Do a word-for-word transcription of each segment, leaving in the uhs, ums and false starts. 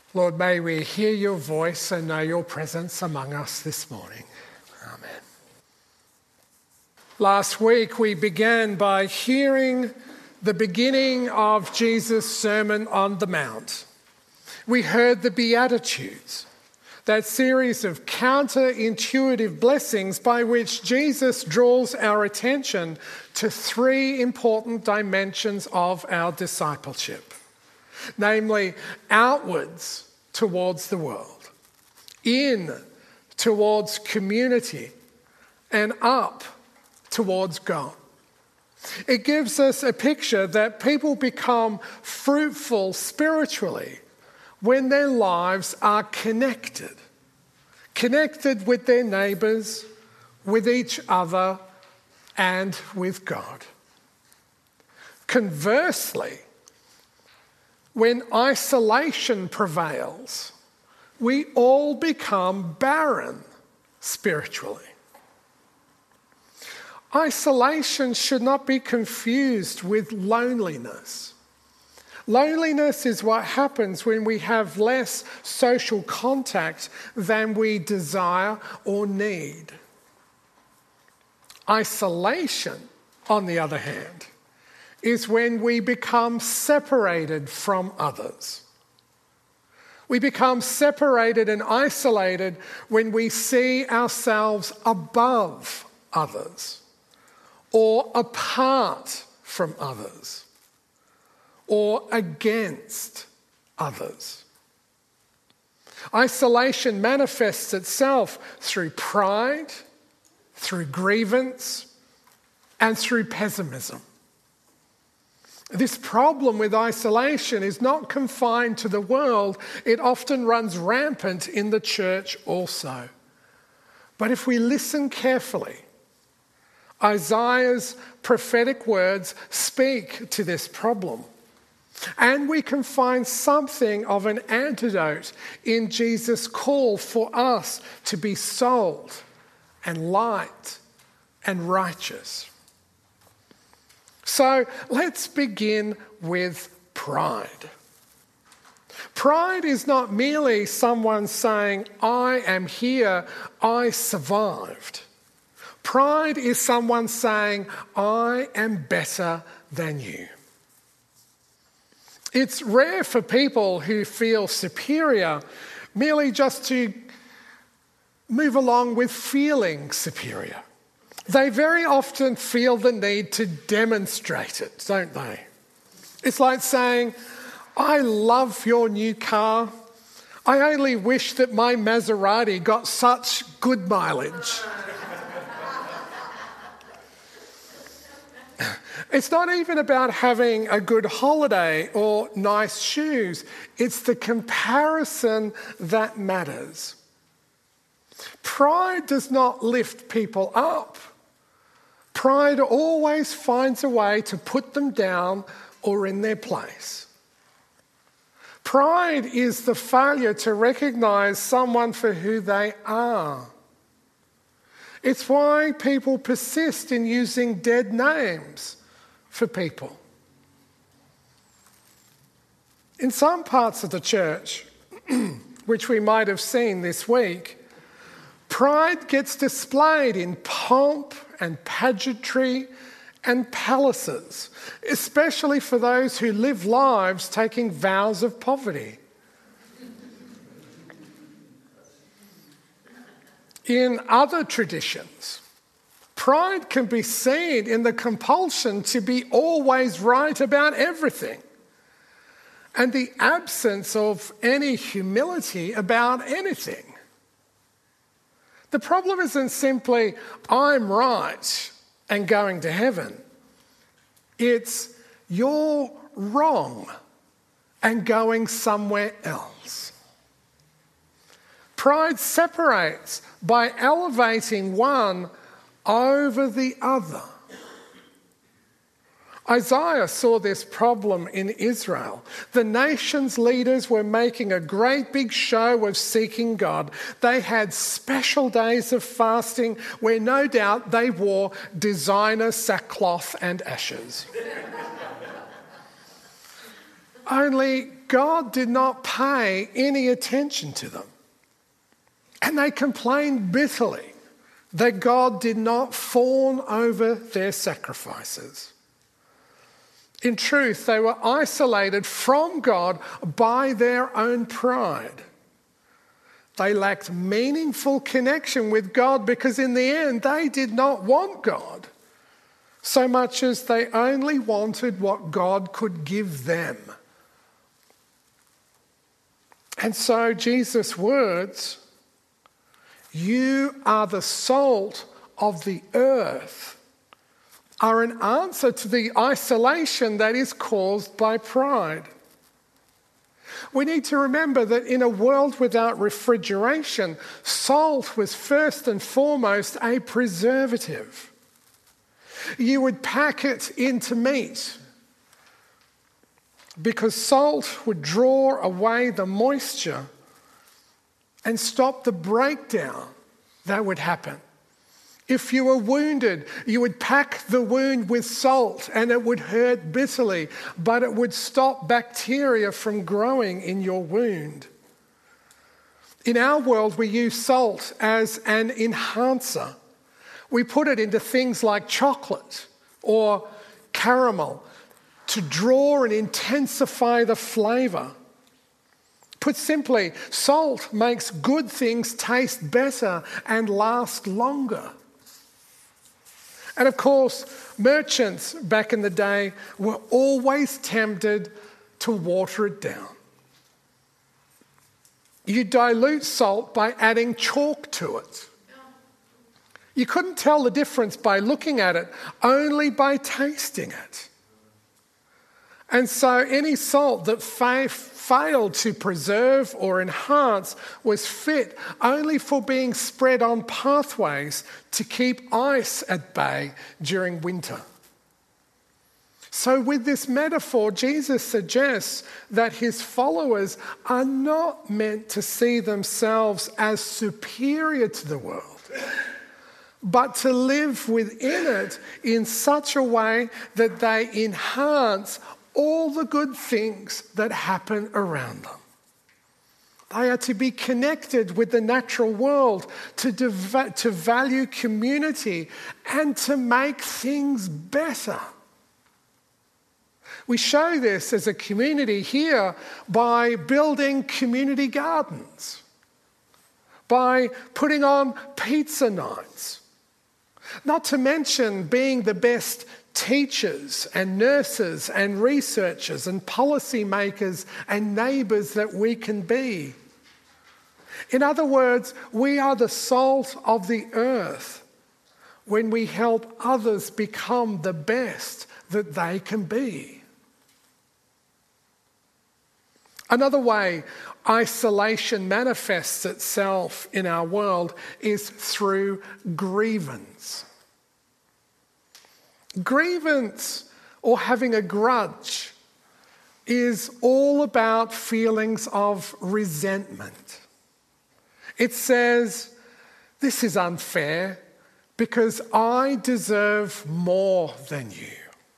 Lord, may we hear your voice and know your presence among us this morning. Amen. Last week we began by hearing the beginning of Jesus' Sermon on the Mount. We heard the Beatitudes, that series of counterintuitive blessings by which Jesus draws our attention to three important dimensions of our discipleship. Namely, outwards towards the world, in towards community, and up towards God. It gives us a picture that people become fruitful spiritually when their lives are connected, connected with their neighbours, with each other, and with God. Conversely, when isolation prevails, we all become barren spiritually. Isolation should not be confused with loneliness. Loneliness is what happens when we have less social contact than we desire or need. Isolation, on the other hand, is when we become separated from others. We become separated and isolated when we see ourselves above others, or apart from others, or against others. Isolation manifests itself through pride, through grievance, and through pessimism. This problem with isolation is not confined to the world. It often runs rampant in the church also. But if we listen carefully, Isaiah's prophetic words speak to this problem. And we can find something of an antidote in Jesus' call for us to be salt and light and righteous. So let's begin with pride. Pride is not merely someone saying, I am here, I survived. Pride is someone saying, I am better than you. It's rare for people who feel superior merely just to move along with feeling superior. They very often feel the need to demonstrate it, don't they? It's like saying, I love your new car. I only wish that my Maserati got such good mileage. It's not even about having a good holiday or nice shoes. It's the comparison that matters. Pride does not lift people up. Pride always finds a way to put them down or in their place. Pride is the failure to recognise someone for who they are. It's why people persist in using dead names for people. In some parts of the church, which we might have seen this week, pride gets displayed in pomp and pageantry and palaces, especially for those who live lives taking vows of poverty. In other traditions, pride can be seen in the compulsion to be always right about everything and the absence of any humility about anything. The problem isn't simply, I'm right and going to heaven. It's, you're wrong and going somewhere else. Pride separates by elevating one over the other. Isaiah saw this problem in Israel. The nation's leaders were making a great big show of seeking God. They had special days of fasting where no doubt they wore designer sackcloth and ashes. Only God did not pay any attention to them. And they complained bitterly that God did not fawn over their sacrifices. In truth, they were isolated from God by their own pride. They lacked meaningful connection with God because in the end, they did not want God so much as they only wanted what God could give them. And so Jesus' words, "You are the salt of the earth," are an answer to the isolation that is caused by pride. We need to remember that in a world without refrigeration, salt was first and foremost a preservative. You would pack it into meat because salt would draw away the moisture and stop the breakdown that would happen. If you were wounded, you would pack the wound with salt and it would hurt bitterly, but it would stop bacteria from growing in your wound. In our world, we use salt as an enhancer. We put it into things like chocolate or caramel to draw and intensify the flavour. Put simply, salt makes good things taste better and last longer. And of course, merchants back in the day were always tempted to water it down. You dilute salt by adding chalk to it. You couldn't tell the difference by looking at it, only by tasting it. And so any salt that fa- failed to preserve or enhance was fit only for being spread on pathways to keep ice at bay during winter. So with this metaphor, Jesus suggests that his followers are not meant to see themselves as superior to the world, but to live within it in such a way that they enhance all the good things that happen around them. They are to be connected with the natural world, to, dev- to value community, and to make things better. We show this as a community here by building community gardens, by putting on pizza nights, not to mention being the best teachers and nurses and researchers and policy makers and neighbours that we can be. In other words, we are the salt of the earth when we help others become the best that they can be. Another way isolation manifests itself in our world is through grievance. Grievance, or having a grudge, is all about feelings of resentment. It says, this is unfair because I deserve more than you.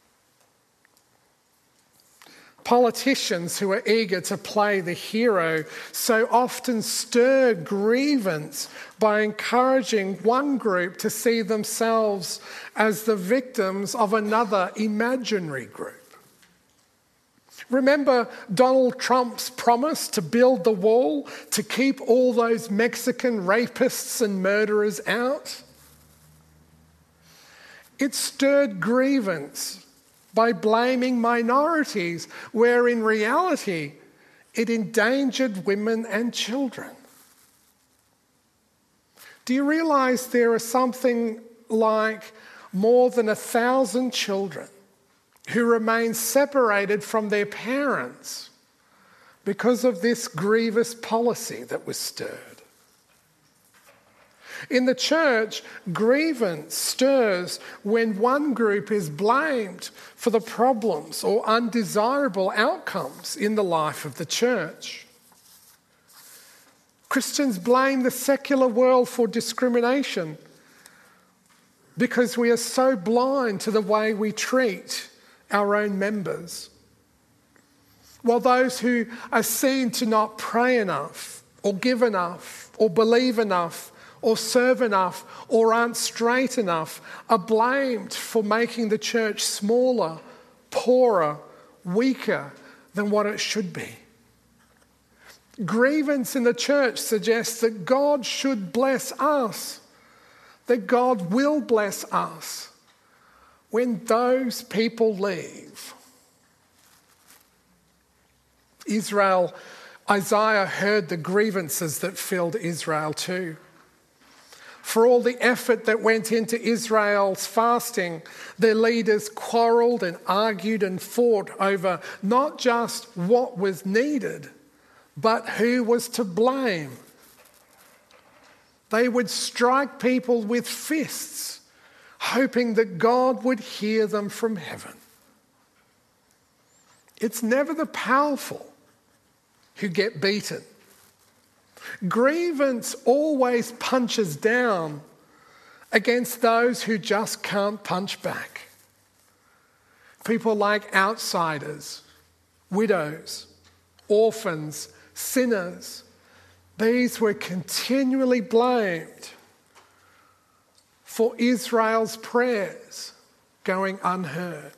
Politicians who are eager to play the hero so often stir grievance by encouraging one group to see themselves as the victims of another imaginary group. Remember Donald Trump's promise to build the wall to keep all those Mexican rapists and murderers out? It stirred grievance by blaming minorities, where in reality it endangered women and children. Do you realise there are something like more than a thousand children who remain separated from their parents because of this grievous policy that was stirred? In the church, grievance stirs when one group is blamed for the problems or undesirable outcomes in the life of the church. Christians blame the secular world for discrimination because we are so blind to the way we treat our own members. while those who are seen to not pray enough or give enough or believe enough or serve enough or aren't straight enough are blamed for making the church smaller, poorer, weaker than what it should be. Grievance in the church suggests that God should bless us, that God will bless us when those people leave. Israel, Isaiah heard the grievances that filled Israel too. For all the effort that went into Israel's fasting, their leaders quarrelled and argued and fought over not just what was needed, but who was to blame. They would strike people with fists, hoping that God would hear them from heaven. It's never the powerful who get beaten. Grievance always punches down against those who just can't punch back. People like outsiders, widows, orphans, sinners, these were continually blamed for Israel's prayers going unheard.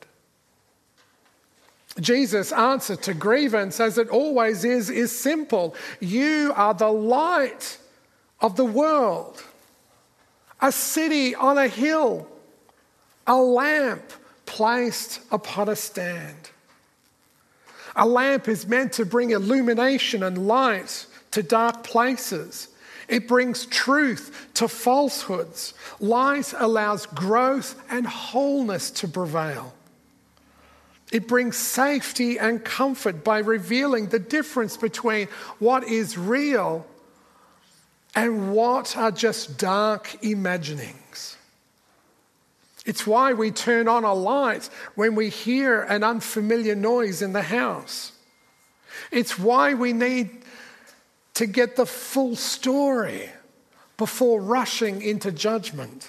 Jesus' answer to grievance, as it always is, is simple. You are the light of the world, a city on a hill, a lamp placed upon a stand. A lamp is meant to bring illumination and light to dark places. It brings truth to falsehoods. Light allows growth and wholeness to prevail. It brings safety and comfort by revealing the difference between what is real and what are just dark imaginings. It's why we turn on a light when we hear an unfamiliar noise in the house. It's why we need to get the full story before rushing into judgment.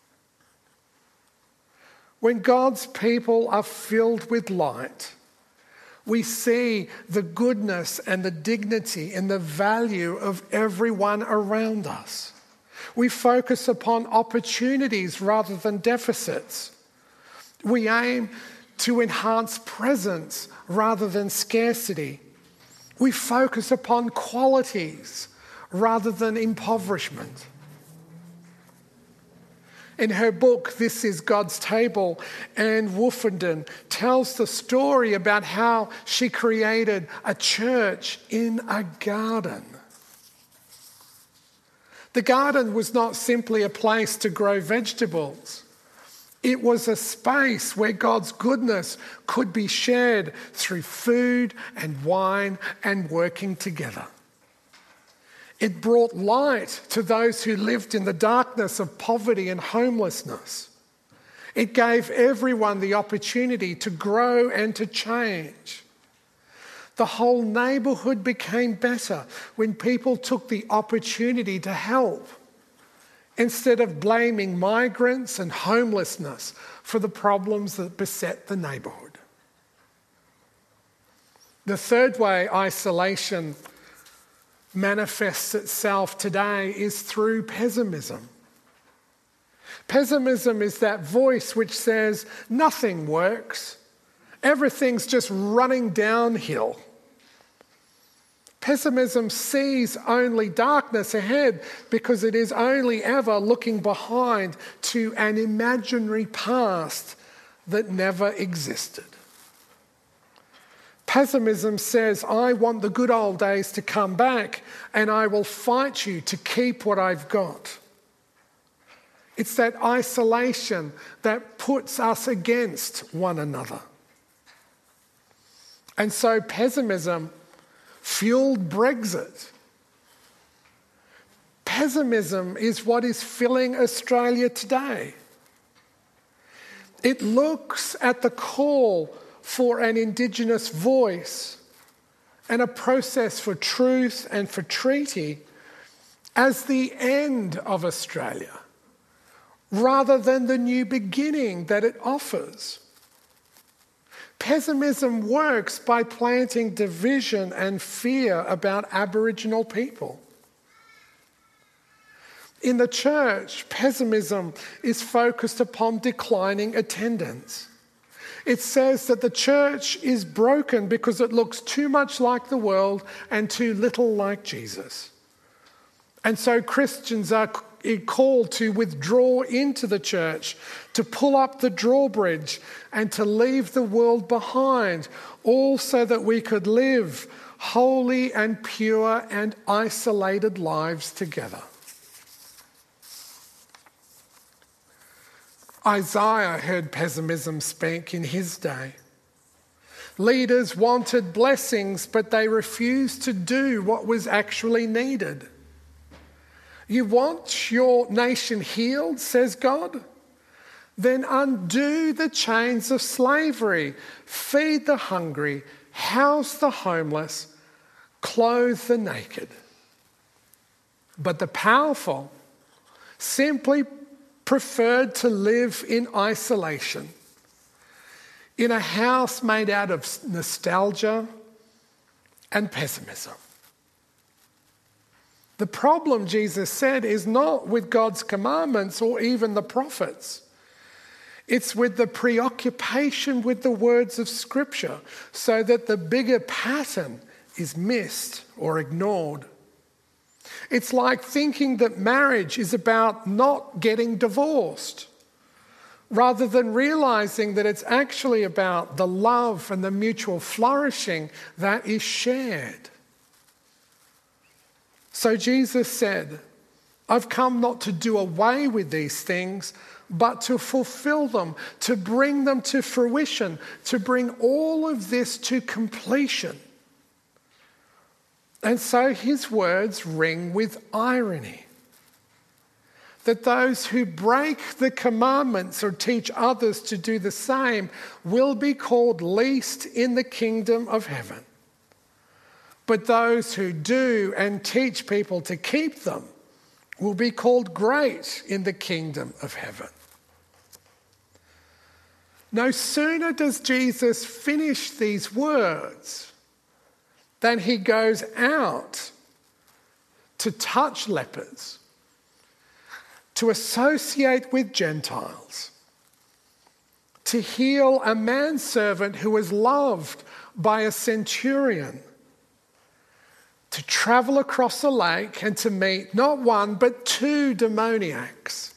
When God's people are filled with light, we see the goodness and the dignity and the value of everyone around us. We focus upon opportunities rather than deficits. We aim to enhance presence rather than scarcity. We focus upon qualities rather than impoverishment. In her book, This is God's Table, Anne Woofenden tells the story about how she created a church in a garden. The garden was not simply a place to grow vegetables. It was a space where God's goodness could be shared through food and wine and working together. It brought light to those who lived in the darkness of poverty and homelessness. It gave everyone the opportunity to grow and to change. The whole neighbourhood became better when people took the opportunity to help, instead of blaming migrants and homelessness for the problems that beset the neighbourhood. The third way isolation manifests itself today is through pessimism. Pessimism is that voice which says nothing works, everything's just running downhill. Pessimism sees only darkness ahead because it is only ever looking behind to an imaginary past that never existed. Pessimism says, I want the good old days to come back and I will fight you to keep what I've got. It's that isolation that puts us against one another. And so pessimism fueled Brexit. Pessimism is what is filling Australia today. It looks at the call for an Indigenous voice and a process for truth and for treaty as the end of Australia, rather than the new beginning that it offers. Pessimism works by planting division and fear about Aboriginal people. In the church, pessimism is focused upon declining attendance. It says that the church is broken because it looks too much like the world and too little like Jesus. And so Christians are called to withdraw into the church, to pull up the drawbridge and to leave the world behind, all so that we could live holy and pure and isolated lives together. Isaiah heard pessimism speak in his day. Leaders wanted blessings, but they refused to do what was actually needed. You want your nation healed, says God? Then undo the chains of slavery, feed the hungry, house the homeless, clothe the naked. But the powerful simply preferred to live in isolation, in a house made out of nostalgia and pessimism. The problem, Jesus said, is not with God's commandments or even the prophets. It's with the preoccupation with the words of Scripture, so that the bigger pattern is missed or ignored. It's like thinking that marriage is about not getting divorced, rather than realizing that it's actually about the love and the mutual flourishing that is shared. So Jesus said, I've come not to do away with these things, but to fulfill them, to bring them to fruition, to bring all of this to completion. And so his words ring with irony. That those who break the commandments or teach others to do the same will be called least in the kingdom of heaven. But those who do and teach people to keep them will be called great in the kingdom of heaven. No sooner does Jesus finish these words than he goes out to touch lepers, to associate with Gentiles, to heal a manservant who was loved by a centurion, to travel across a lake and to meet not one but two demoniacs.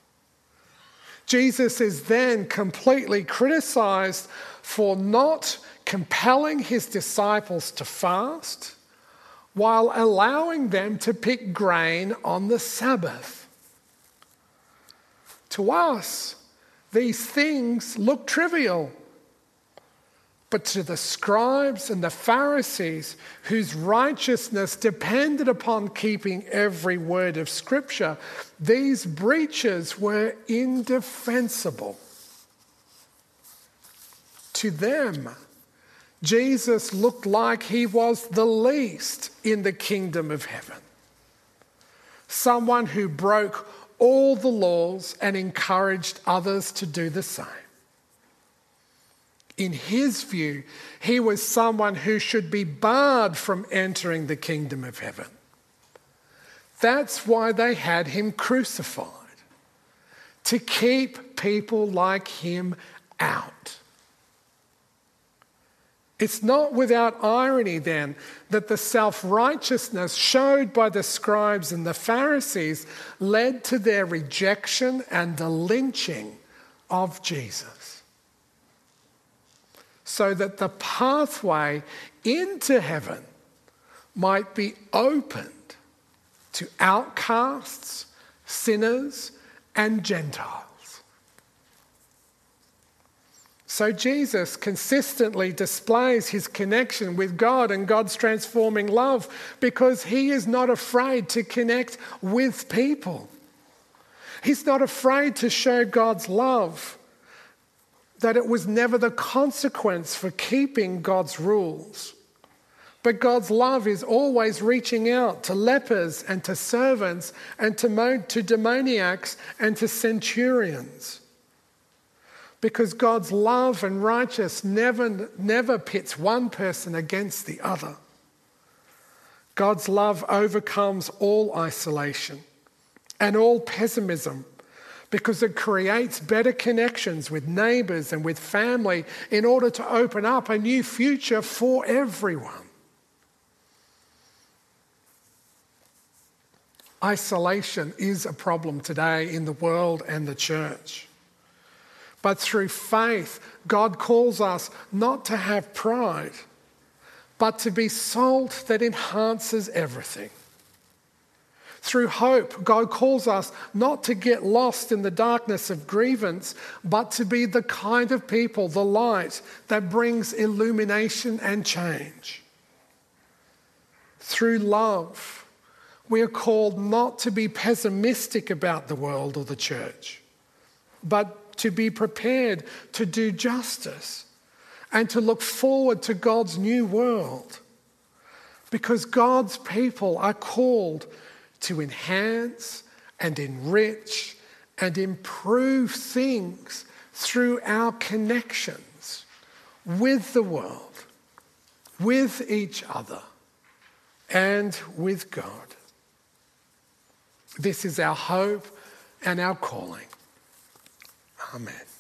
Jesus is then completely criticized for not compelling his disciples to fast while allowing them to pick grain on the Sabbath. To us, these things look trivial. But to the scribes and the Pharisees, whose righteousness depended upon keeping every word of Scripture, these breaches were indefensible. To them, Jesus looked like he was the least in the kingdom of heaven. Someone who broke all the laws and encouraged others to do the same. In his view, he was someone who should be barred from entering the kingdom of heaven. That's why they had him crucified, to keep people like him out. It's not without irony then that the self-righteousness showed by the scribes and the Pharisees led to their rejection and the lynching of Jesus. So that the pathway into heaven might be opened to outcasts, sinners, and Gentiles. So Jesus consistently displays his connection with God and God's transforming love because he is not afraid to connect with people. He's not afraid to show God's love, that it was never the consequence for keeping God's rules. But God's love is always reaching out to lepers and to servants and to, mo- to demoniacs and to centurions. because God's love and righteousness never, never pits one person against the other. God's love overcomes all isolation and all pessimism because it creates better connections with neighbours and with family in order to open up a new future for everyone. Isolation is a problem today in the world and the church. But through faith, God calls us not to have pride, but to be salt that enhances everything. Through hope, God calls us not to get lost in the darkness of grievance, but to be the kind of people, the light that brings illumination and change. Through love, we are called not to be pessimistic about the world or the church, but to be prepared to do justice and to look forward to God's new world. Because God's people are called to enhance and enrich and improve things through our connections with the world, with each other, and with God. This is our hope and our calling. Amen.